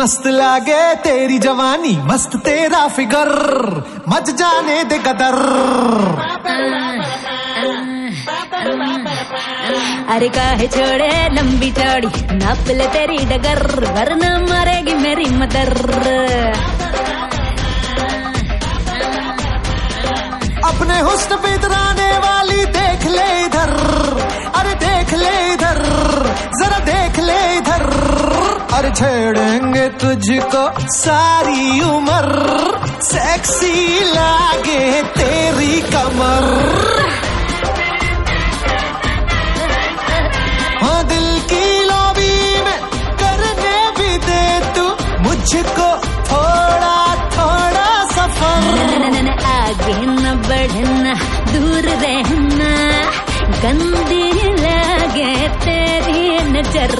मस्त लागे तेरी जवानी, मस्त तेरा फिगर, मच जाने दे कदर। अरे काहे छोड़े लंबी चौड़ी, नाप ले तेरी डगर, वरना मारेगी मेरी मदर। अपने हुस्न पे इतराने वाली देख ले इधर, अरे देख ले इधर, जरा देख ले इधर। अरे छेड़ेंगे तुझको सारी उम्र, सेक्सी लागे तेरी कमर। हाँ दिल की लॉबी में करने भी दे तू मुझको थोड़ा थोड़ा सफर। आगे न बढ़ना, दूर रहना, गंदी लगे तेरी नजर।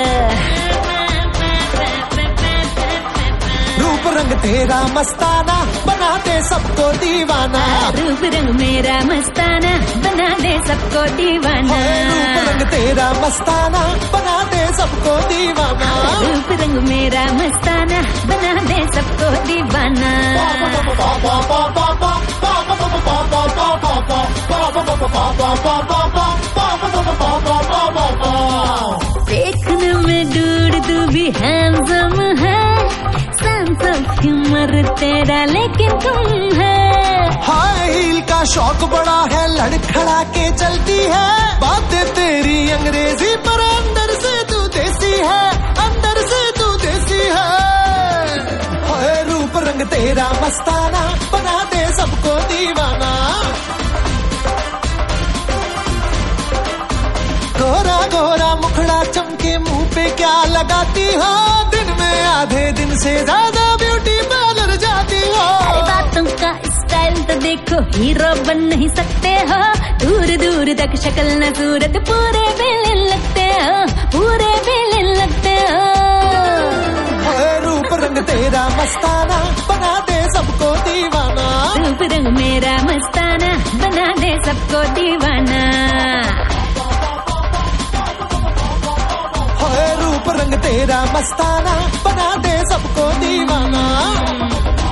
रूप रंग तेरा मस्ताना, बना दे सबको दीवाना। रूप रंग मेरा मस्ताना, बना दे सबको दीवाना। रूप रंग तेरा मस्ताना, बना दे सबको दीवाना। रूप रंग मेरा मस्ताना, बना दे सबको दीवाना। देखने में दूर तू भी हैंडसम है, उम्र तेरा लेकिन तुम है। हाई हील का शौक बड़ा है, लड़खड़ा के चलती है। बातें तेरी अंग्रेजी पर अंदर से तू देसी है, अंदर से तू देसी है। हाय रूप रंग तेरा मस्ताना, बना दे सबको दीवाना। गोरा गोरा मुखड़ा चमके मुंह पे क्या लगाती हो, दिन में आधे दिन से ज्यादा ब्यूटी पार्लर जाती हो। अरे बातों का स्टाइल तो देखो, हीरो बन नहीं सकते हो। दूर दूर तक शक्ल न सूरत, पूरे विलेन लगते हो, पूरे विलेन लगते हो। रूप रंग तेरा मस्ताना, बना दे सबको दीवाना। रूप रंग मेरा मस्ताना, बना दे सबको दीवाना। रूप रंग तेरा मस्ताना, बना दे सबको दीवाना।